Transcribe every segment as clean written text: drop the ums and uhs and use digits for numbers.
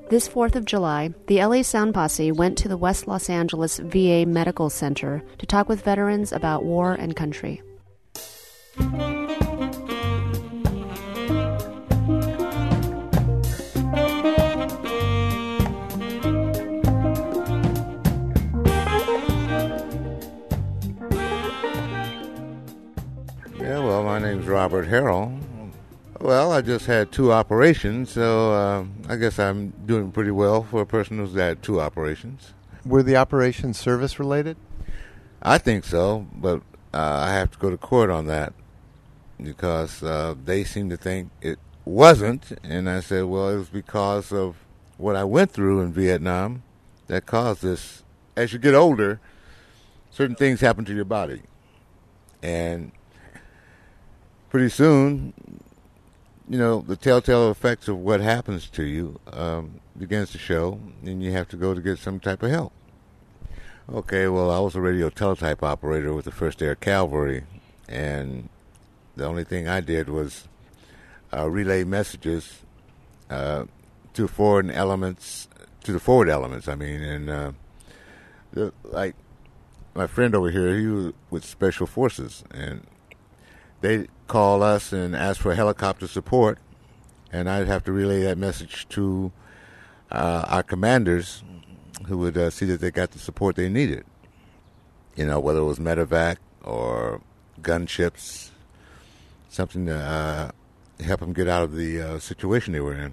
This 4th of July, the LA Sound Posse went to the West Los Angeles VA Medical Center to talk with veterans about war and country. Yeah, well, my name's Robert Harrell. Well, I just had 2 operations, so I guess I'm doing pretty well for a person who's had 2 operations. Were the operations service-related? I think so, but I have to go to court on that because they seem to think it wasn't, and I said, well, it was because of what I went through in Vietnam that caused this. As you get older, certain things happen to your body, and pretty soon, you know, the telltale effects of what happens to you begins to show, and you have to go to get some type of help. Okay, well, I was a radio teletype operator with the 1st Air Cavalry, and the only thing I did was relay messages to the forward elements, and like my friend over here, he was with Special Forces, and they call us and ask for helicopter support, and I'd have to relay that message to our commanders, who would see that they got the support they needed. You know, whether it was medevac or gunships, something to help them get out of the situation they were in.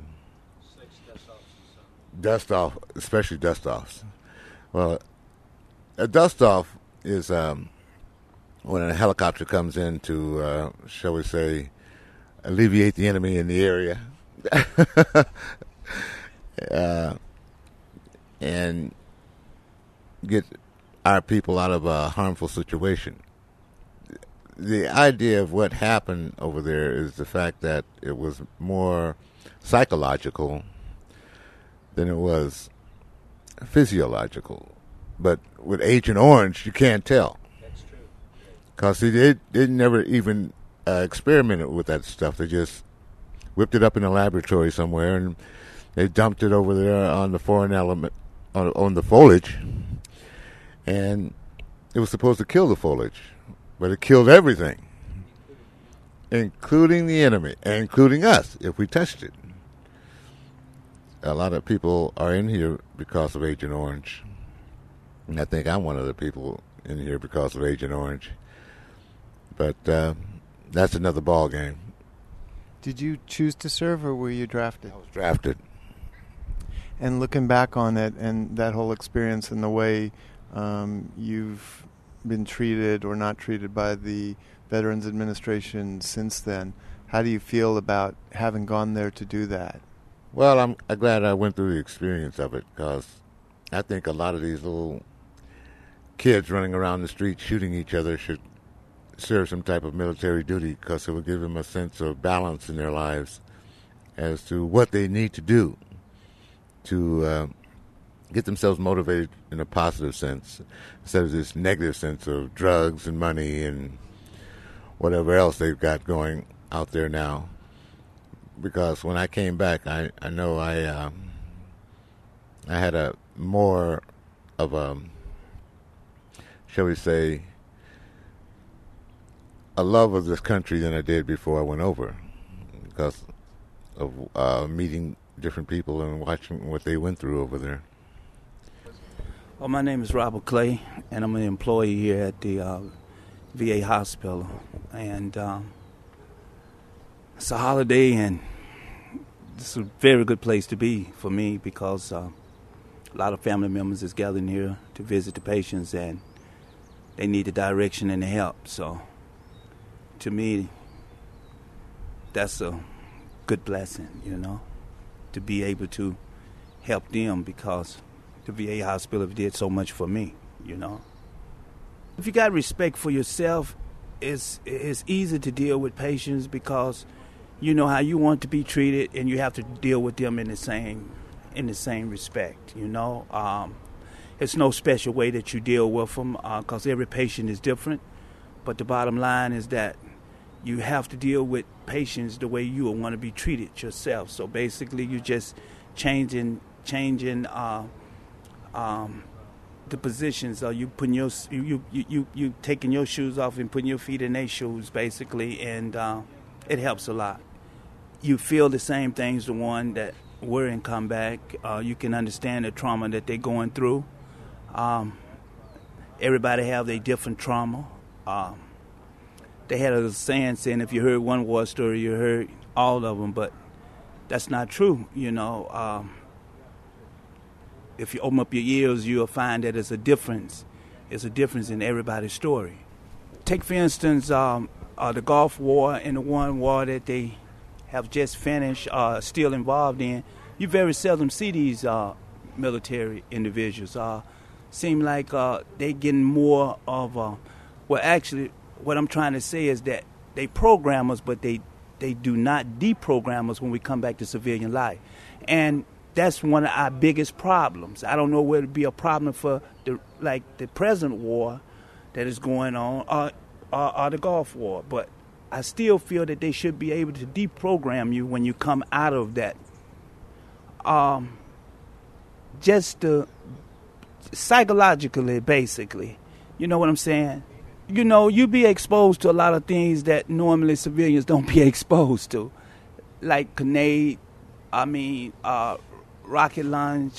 Dust-off, especially dust-offs. Well, a dust-off is when a helicopter comes in to, shall we say, alleviate the enemy in the area. And get our people out of a harmful situation. The idea of what happened over there is the fact that it was more psychological than it was physiological. But with Agent Orange, you can't tell. That's true. Because they never even experimented with that stuff. They just whipped it up in a laboratory somewhere, and they dumped it over there on the foreign element, on the foliage, and it was supposed to kill the foliage, but it killed everything, including the enemy, and including us, if we touched it. A lot of people are in here because of Agent Orange, and I think I'm one of the people in here because of Agent Orange. But that's another ball game. Did you choose to serve, or were you drafted? I was drafted. And looking back on it and that whole experience and the way you've been treated or not treated by the Veterans Administration since then, how do you feel about having gone there to do that? Well, I'm glad I went through the experience of it, because I think a lot of these little kids running around the street shooting each other should serve some type of military duty, because it will give them a sense of balance in their lives as to what they need to do to get themselves motivated in a positive sense, instead of this negative sense of drugs and money and whatever else they've got going out there now. Because when I came back, I know I had a more of a, shall we say, a love of this country than I did before I went over, because of meeting different people and watching what they went through over there. Well, my name is Robert Clay, and I'm an employee here at the VA hospital. And it's a holiday, and it's a very good place to be for me, because a lot of family members is gathering here to visit the patients, and they need the direction and the help. So to me, that's a good blessing, you know, to be able to help them, because the VA hospital did so much for me, you know. If you got respect for yourself, it's easy to deal with patients, because you know how you want to be treated, and you have to deal with them in the same respect, you know. It's no special way that you deal with them, because every patient is different. But the bottom line is that you have to deal with patients the way you would want to be treated yourself. So basically, you're just changing changing the positions. You putting you taking your shoes off and putting your feet in their shoes, basically, and it helps a lot. You feel the same things the one that were in combat. You can understand the trauma that they're going through. Everybody have their different trauma. They had a saying if you heard one war story, you heard all of them, but that's not true, you know. If you open up your ears, you'll find that there's a difference. There's a difference in everybody's story. Take, for instance, the Gulf War and the one war that they have just finished, still involved in. You very seldom see these military individuals. Seem like they getting more of well, actually, what I'm trying to say is that they program us, but they do not deprogram us when we come back to civilian life. And that's one of our biggest problems. I don't know whether it be a problem for the present war that is going on or the Gulf War, but I still feel that they should be able to deprogram you when you come out of that. Just psychologically, basically. You know what I'm saying? You know, you be exposed to a lot of things that normally civilians don't be exposed to, like grenade, rocket launch,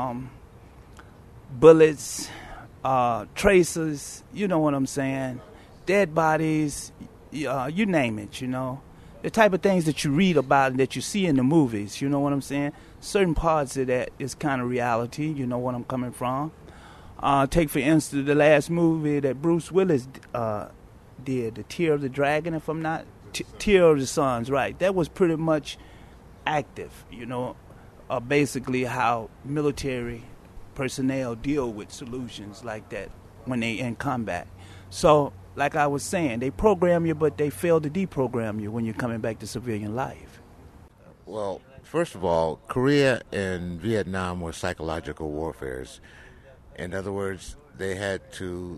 bullets, tracers, you know what I'm saying, dead bodies, you name it, you know. The type of things that you read about and that you see in the movies, you know what I'm saying? Certain parts of that is kind of reality, you know what I'm coming from. Take, for instance, the last movie that Bruce Willis did, The Tear of the Dragon, if I'm not... Tear of the Suns, right. That was pretty much active, you know, basically how military personnel deal with solutions like that when they in combat. So, like I was saying, they program you, but they fail to deprogram you when you're coming back to civilian life. Well, first of all, Korea and Vietnam were psychological warfares. In other words, they had to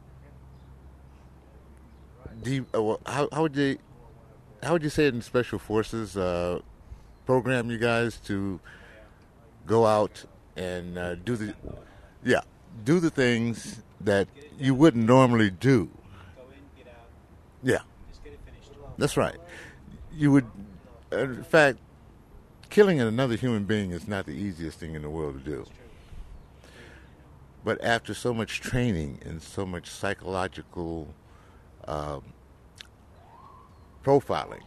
how would you say it in special forces, program you guys to go out and do the things that you wouldn't normally do. Yeah, that's right. You would, in fact, killing another human being is not the easiest thing in the world to do. But after so much training and so much psychological profiling,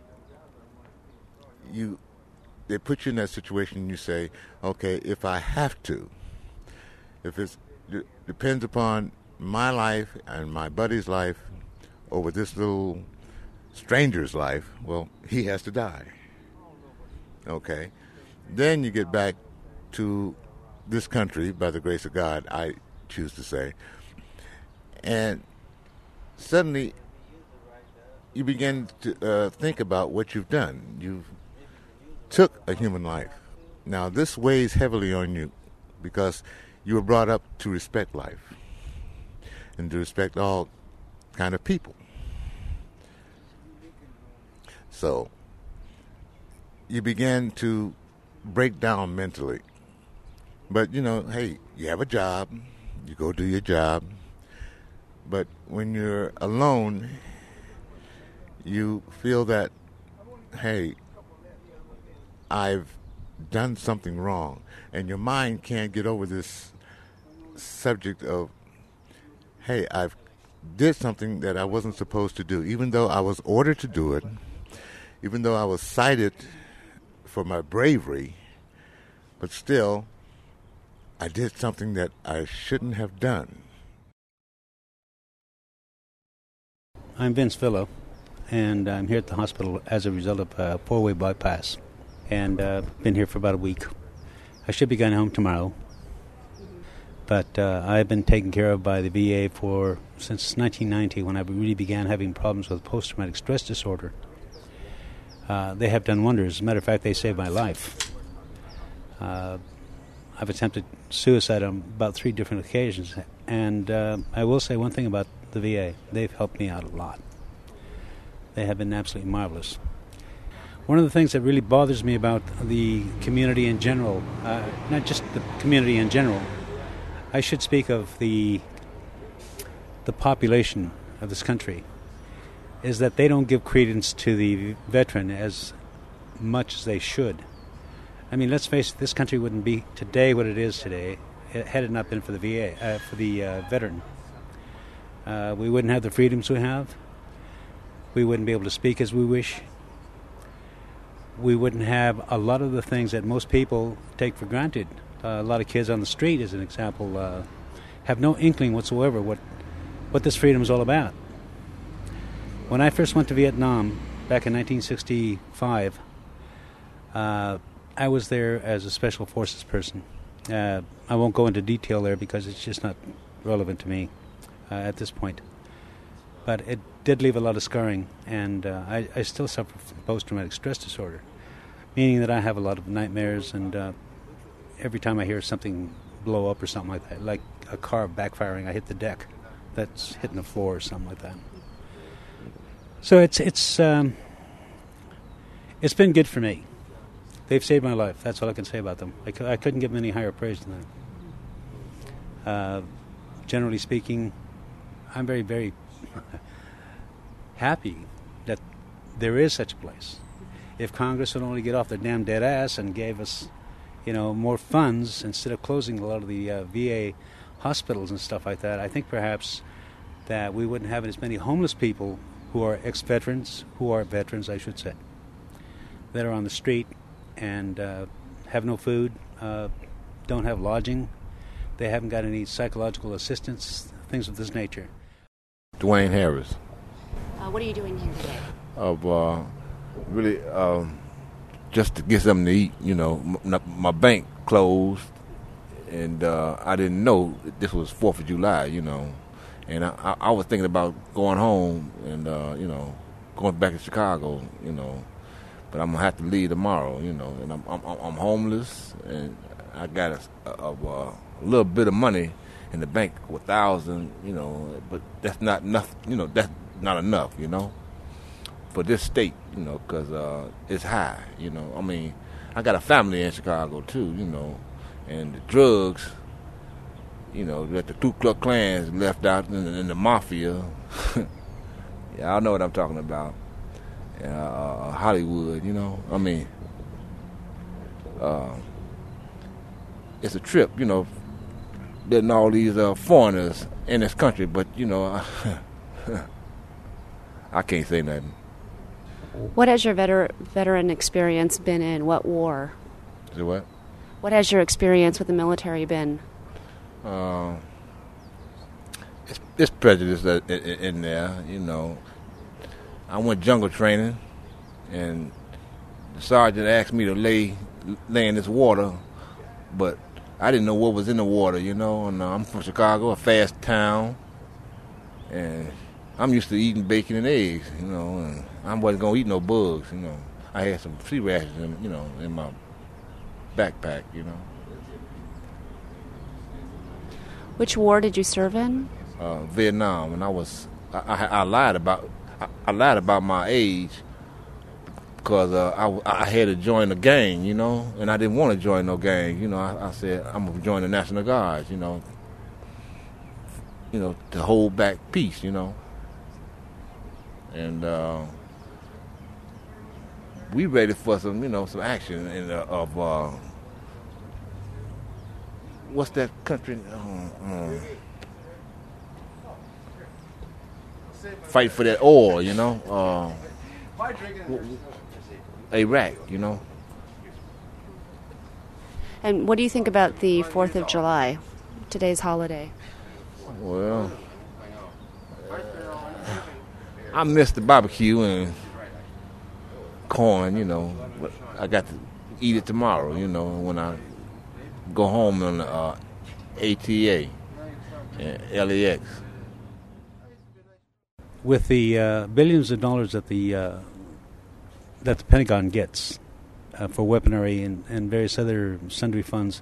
they put you in that situation and you say, okay, if I have to, if it depends upon my life and my buddy's life over this little stranger's life, well, he has to die. Okay. Then you get back to this country, by the grace of God, I choose to say, and suddenly you begin to think about what you've done. You've took a human life. Now, this weighs heavily on you because you were brought up to respect life and to respect all kind of people. So you begin to break down mentally. But, you know, hey, you have a job, you go do your job. But when you're alone, you feel that, hey, I've done something wrong. And your mind can't get over this subject of, hey, I've did something that I wasn't supposed to do, even though I was ordered to do it, even though I was cited for my bravery, but still, I did something that I shouldn't have done. I'm Vince Villo, and I'm here at the hospital as a result of a four-way bypass, and been here for about a week. I should be going home tomorrow, but I've been taken care of by the VA since 1990, when I really began having problems with post-traumatic stress disorder. They have done wonders. As a matter of fact, they saved my life. I've attempted suicide on about 3 different occasions, and I will say one thing about the VA. They've helped me out a lot. They have been absolutely marvelous. One of the things that really bothers me about the community in general, not just the community in general, I should speak of the population of this country, is that they don't give credence to the veteran as much as they should. I mean, let's face it, this country wouldn't be today what it is today had it not been for the VA, for the veteran. We wouldn't have the freedoms we have. We wouldn't be able to speak as we wish. We wouldn't have a lot of the things that most people take for granted. A lot of kids on the street, as an example, have no inkling whatsoever what this freedom is all about. When I first went to Vietnam back in 1965, I was there as a special forces person. I won't go into detail there because it's just not relevant to me at this point. But it did leave a lot of scarring, and I still suffer from post-traumatic stress disorder, meaning that I have a lot of nightmares, and every time I hear something blow up or something like that, like a car backfiring, I hit the deck that's hitting the floor or something like that. So it's been good for me. They've saved my life. That's all I can say about them. I couldn't give them any higher praise than that. Generally speaking, I'm very, very happy that there is such a place. If Congress would only get off their damn dead ass and gave us, more funds instead of closing a lot of the VA hospitals and stuff like that, I think perhaps that we wouldn't have as many homeless people who are ex-veterans, I should say, that are on the street and have no food, don't have lodging, they haven't got any psychological assistance, things of this nature. Dwayne Harris. What are you doing here today? Really, just to get something to eat. My bank closed, and I didn't know this was 4th of July. And I was thinking about going home and going back to Chicago. But I'm gonna have to leave tomorrow. And I'm homeless, and I got a little bit of money in the bank, $1,000. But that's not enough. That's not enough. For this state. Because it's high. I mean, I got a family in Chicago too. And the drugs. That the Ku Klux Klan left out in the mafia. Yeah, I know what I'm talking about. Hollywood, I mean, it's a trip, letting all these foreigners in this country, but, I can't say nothing. What has your veteran experience been in? What war? So what? What has your experience with the military been? It's prejudice in there, I went jungle training, and the sergeant asked me to lay in this water, but I didn't know what was in the water, and I'm from Chicago, a fast town, and I'm used to eating bacon and eggs, and I wasn't going to eat no bugs, I had some sea rashes, in my backpack, Which war did you serve in? Vietnam, and I lied about my age because I had to join a gang, and I didn't want to join no gang, I said I'm gonna join the National Guard, to hold back peace, and we ready for some, some action of what's that country? Fight for that oil, Iraq, And what do you think about the 4th of July, today's holiday? Well, I missed the barbecue and corn, but I got to eat it tomorrow, when I go home on the ATA and LAX. With the billions of dollars that the Pentagon gets for weaponry and various other sundry funds,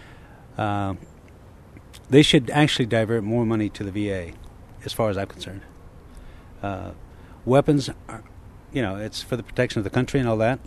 they should actually divert more money to the VA, as far as I'm concerned. Weapons it's for the protection of the country and all that.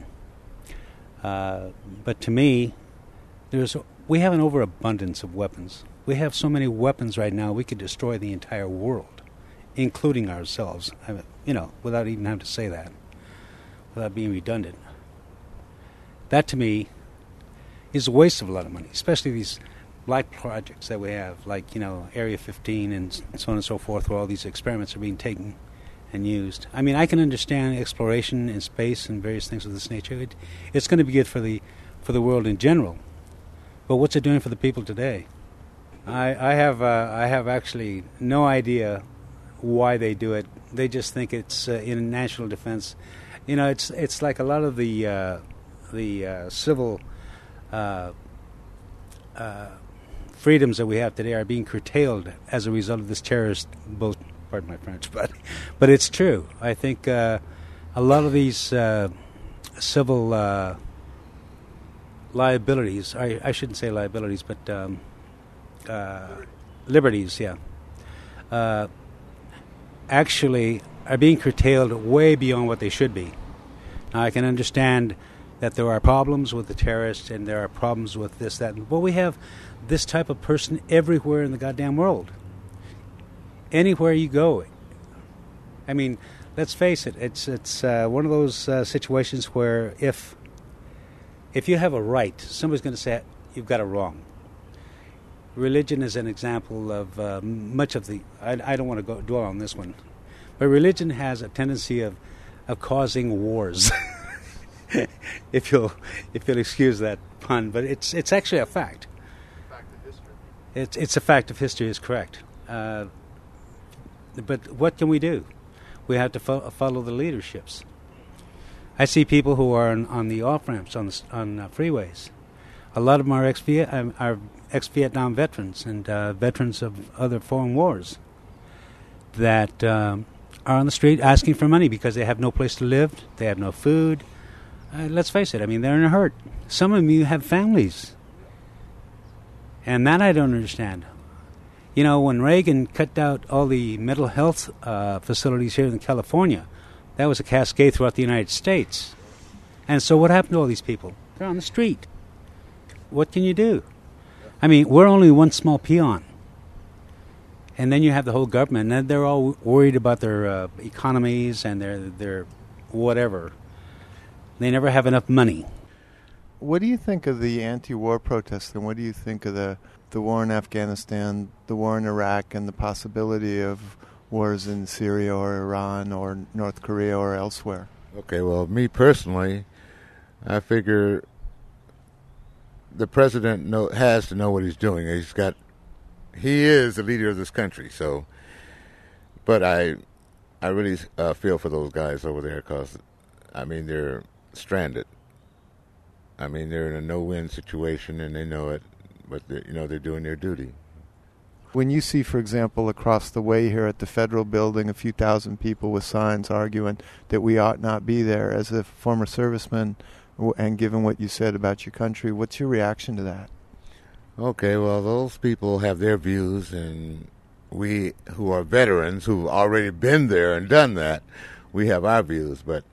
But to me, we have an overabundance of weapons. We have so many weapons right now, we could destroy the entire world, including ourselves, without even having to say that, without being redundant. That, to me, is a waste of a lot of money, especially these black projects that we have, like, Area 15 and so on and so forth, where all these experiments are being taken and used. I mean, I can understand exploration in space and various things of this nature. It's going to be good for the world in general. But what's it doing for the people today? I have actually no idea why they do it. They just think it's in national defense. It's like a lot of the civil freedoms that we have today are being curtailed as a result of this terrorist boat. Pardon my French, but it's true. I think a lot of these civil liabilities, I shouldn't say liabilities, but liberties, actually are being curtailed way beyond what they should be. Now, I can understand that there are problems with the terrorists and there are problems with this, that, but we have this type of person everywhere in the goddamn world. Anywhere you go. I mean, let's face it, it's one of those situations where if you have a right, somebody's going to say you've got it wrong. Religion is an example of much of the... I don't want to dwell on this one, but religion has a tendency of causing wars. if you'll excuse that pun, but it's actually a fact. Fact of history. It's a fact of history, is correct. But what can we do? We have to follow the leaderships. I see people who are on the off-ramps, on freeways. A lot of them are ex-Vietnam veterans and veterans of other foreign wars that are on the street asking for money because they have no place to live, they have no food. Let's face it, I mean, they're in a hurt. Some of you have families. And that I don't understand. When Reagan cut out all the mental health facilities here in California, that was a cascade throughout the United States. And so what happened to all these people? They're on the street. What can you do? I mean, we're only one small peon. And then you have the whole government, and they're all worried about their economies and their whatever. They never have enough money. What do you think of the anti-war protests, and what do you think of the war in Afghanistan, the war in Iraq, and the possibility of wars in Syria or Iran or North Korea or elsewhere? Okay, well, me personally, I figure the president has to know what he's doing. He is the leader of this country, so. But I really feel for those guys over there because, I mean, they're stranded. I mean, they're in a no-win situation and they know it, but they're doing their duty. When you see, for example, across the way here at the Federal Building, a few thousand people with signs arguing that we ought not be there, as a former serviceman, and given what you said about your country, what's your reaction to that? Okay, well, those people have their views, and we who are veterans who've already been there and done that, we have our views. But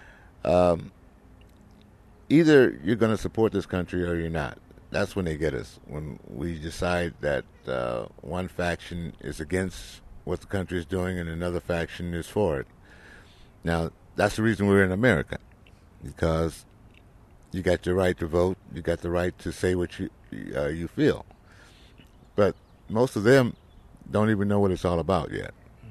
either you're going to support this country or you're not. That's when they get us, when we decide that one faction is against what the country is doing and another faction is for it. Now, that's the reason we're in America, because you got your right to vote, you got the right to say what you feel. But most of them don't even know what it's all about yet.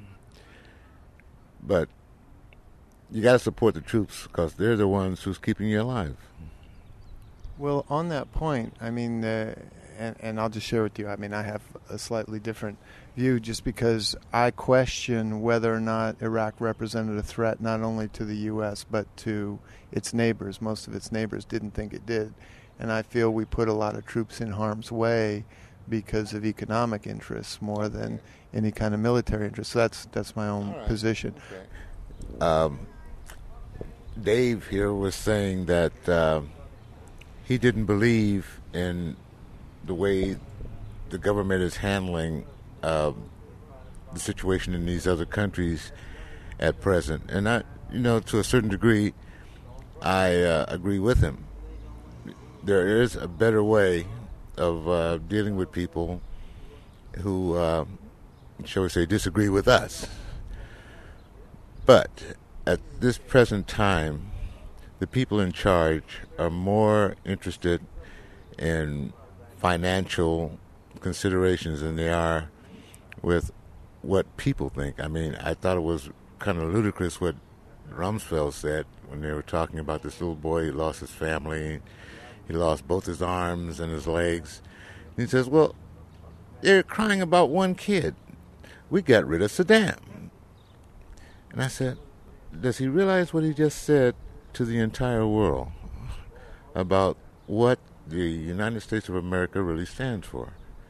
But you got to support the troops because they're the ones who's keeping you alive. Well, on that point, I mean, and I'll just share with you, I mean, I have a slightly different view just because I question whether or not Iraq represented a threat not only to the U.S. but to its neighbors. Most of its neighbors didn't think it did. And I feel we put a lot of troops in harm's way because of economic interests more than any kind of military interest. So that's my own position. Okay. Dave here was saying that he didn't believe in the way the government is handling the situation in these other countries, at present. And to a certain degree, I agree with him. There is a better way of dealing with people who, shall we say, disagree with us. But at this present time, the people in charge are more interested in financial considerations than they are with what people think. I mean, I thought it was kind of ludicrous what Rumsfeld said when they were talking about this little boy. He lost his family. He lost both his arms and his legs. And he says, well, they're crying about one kid. We got rid of Saddam. And I said, does he realize what he just said to the entire world about what the United States of America really stands for?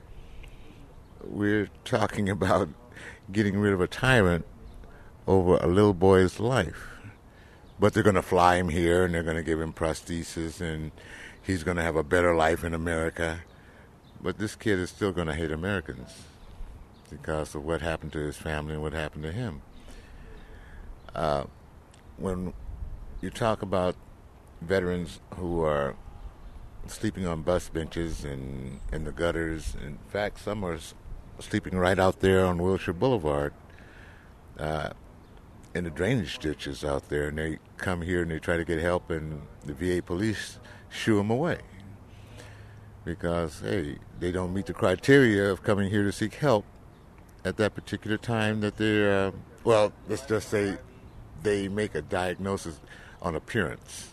We're talking about getting rid of a tyrant over a little boy's life. But they're going to fly him here, and they're going to give him prosthesis, and he's going to have a better life in America. But this kid is still going to hate Americans because of what happened to his family and what happened to him. When you talk about veterans who are sleeping on bus benches and in the gutters, in fact, some are sleeping right out there on Wilshire Boulevard in the drainage ditches out there, and they come here and they try to get help, and the VA police shoo them away because, hey, they don't meet the criteria of coming here to seek help at that particular time that they're, let's just say they make a diagnosis on appearance.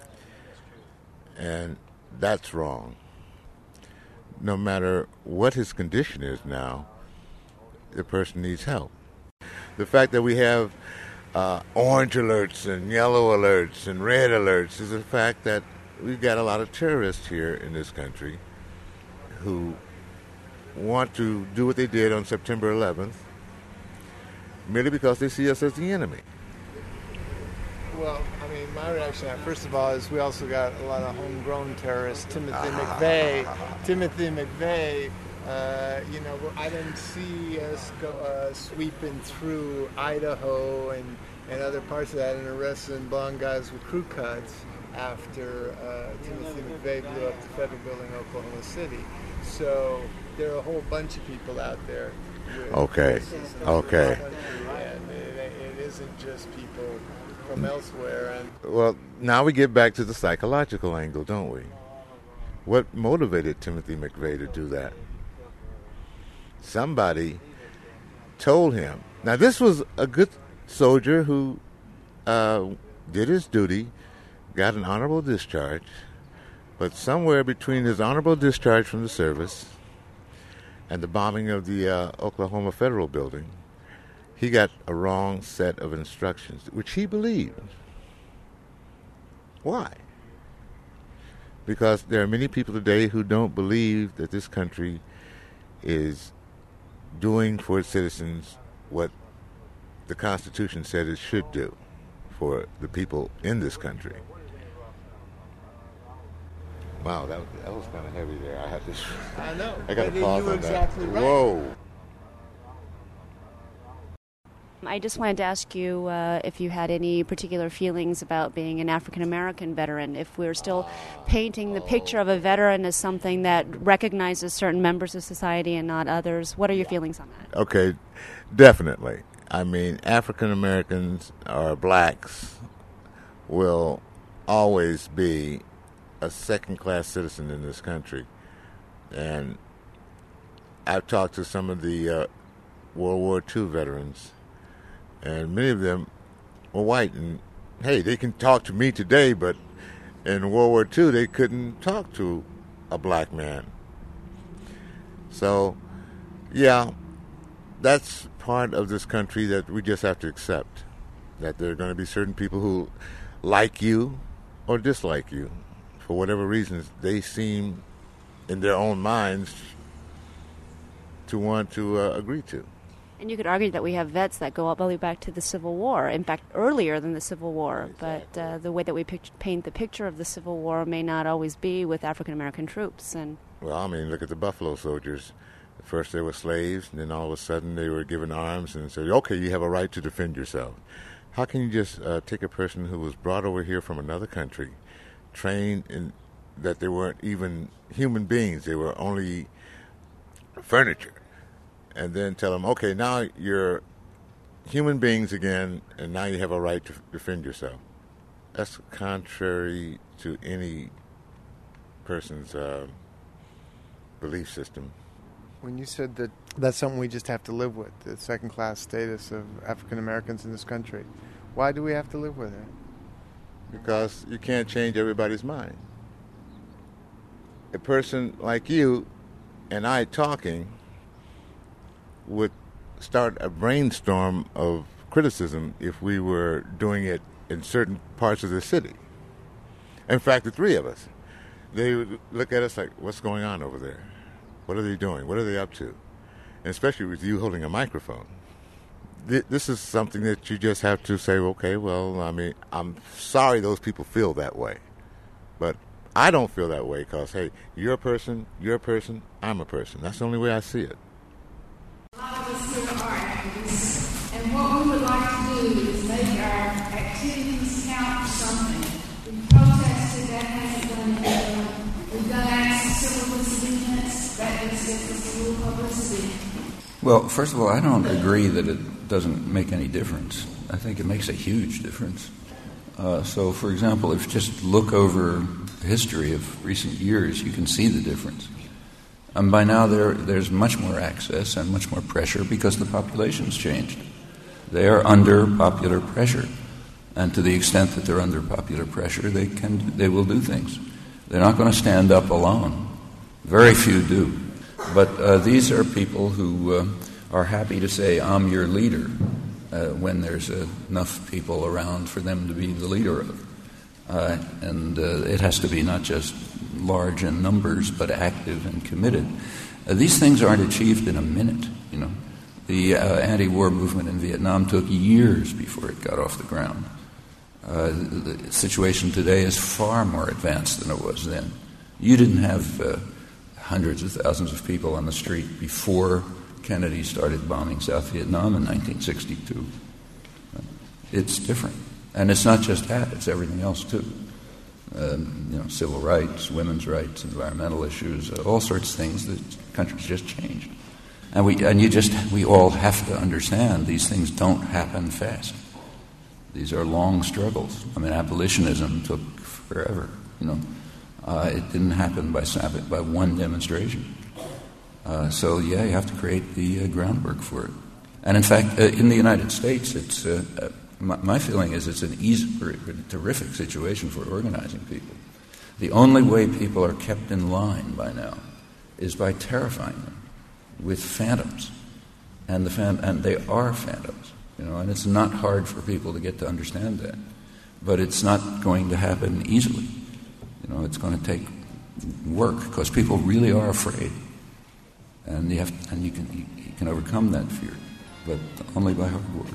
And that's wrong. No matter what his condition is now, the person needs help. The fact that we have orange alerts and yellow alerts and red alerts is the fact that we've got a lot of terrorists here in this country who want to do what they did on September 11th merely because they see us as the enemy. Well, I mean, my reaction, first of all, is we also got a lot of homegrown terrorists. Timothy McVeigh. I didn't see us sweeping through Idaho and other parts of that and arresting blonde guys with crew cuts after Timothy McVeigh blew up the federal building in Oklahoma City. So there are a whole bunch of people out there. Okay. And it isn't just people from elsewhere. Well, now we get back to the psychological angle, don't we? What motivated Timothy McVeigh to do that? Somebody told him. Now, this was a good soldier who did his duty, got an honorable discharge, but somewhere between his honorable discharge from the service and the bombing of the Oklahoma Federal Building, he got a wrong set of instructions, which he believed. Why? Because there are many people today who don't believe that this country is doing for its citizens what the Constitution said it should do for the people in this country. Wow, that was kind of heavy there. I know. I got to pause on exactly that. Right. Whoa. I just wanted to ask you if you had any particular feelings about being an African-American veteran, if we're still painting the picture of a veteran as something that recognizes certain members of society and not others. What are your feelings on that? Okay, definitely. I mean, African-Americans or blacks will always be a second-class citizen in this country. And I've talked to some of the World War II veterans, and many of them were white. And, hey, they can talk to me today, but in World War II, they couldn't talk to a black man. So, yeah, that's part of this country that we just have to accept, that there are going to be certain people who like you or dislike you. For whatever reasons, they seem, in their own minds, to want to agree to. And you could argue that we have vets that go all the way back to the Civil War, in fact, earlier than the Civil War. Exactly. But the way that we paint the picture of the Civil War may not always be with African-American troops. Well, I mean, look at the Buffalo Soldiers. At first they were slaves, and then all of a sudden they were given arms and said, okay, you have a right to defend yourself. How can you just take a person who was brought over here from another country, trained in that they weren't even human beings, they were only furniture, and then tell them, okay, now you're human beings again, and now you have a right to defend yourself? That's contrary to any person's belief system. When you said that that's something we just have to live with, the second-class status of African Americans in this country, why do we have to live with it? Because you can't change everybody's mind. A person like you and I talking would start a brainstorm of criticism if we were doing it in certain parts of the city. In fact, the three of us, they would look at us like, what's going on over there? What are they doing? What are they up to? And especially with you holding a microphone. This is something that you just have to say, okay, well, I mean, I'm sorry those people feel that way. But I don't feel that way because, hey, you're a person, I'm a person. That's the only way I see it. A lot of us here are activists, and what we would like to do is make our activities count for something. We've protested, that hasn't done anything. We've done acts of civil disobedience, that just gives us a little publicity. Well, first of all, I don't agree that it doesn't make any difference. I think it makes a huge difference. So, for example, if you just look over the history of recent years, you can see the difference. And by now there's much more access and much more pressure because the population's changed. They are under popular pressure. And to the extent that they're under popular pressure, they will do things. They're not going to stand up alone. Very few do. But these are people who are happy to say, I'm your leader, when there's enough people around for them to be the leader of. And it has to be not just large in numbers, but active and committed. These things aren't achieved in a minute, you know. The anti-war movement in Vietnam took years before it got off the ground. The situation today is far more advanced than it was then. You didn't have hundreds of thousands of people on the street before Kennedy started bombing South Vietnam in 1962. It's different. And it's not just that, it's everything else too. Civil rights, women's rights, environmental issues, all sorts of things that countries just changed. And we all have to understand these things don't happen fast. These are long struggles. I mean, abolitionism took forever, you know. It didn't happen by one demonstration. So you have to create the groundwork for it. And in fact, in the United States, it's my feeling is it's a terrific situation for organizing people. The only way people are kept in line by now is by terrifying them with phantoms, and they are phantoms, you know. And it's not hard for people to get to understand that, but it's not going to happen easily. You know, it's going to take work because people really are afraid, and you can overcome that fear, but only by hard work.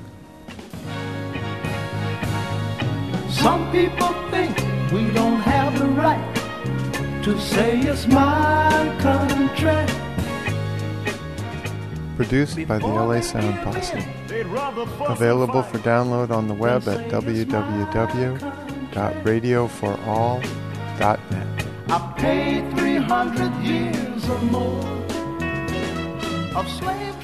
Some people think we don't have the right to say it's my country. Produced by the LA Sound Posse. Available for download on the web at www.radioforall.net. I paid 300 years or more of slavery.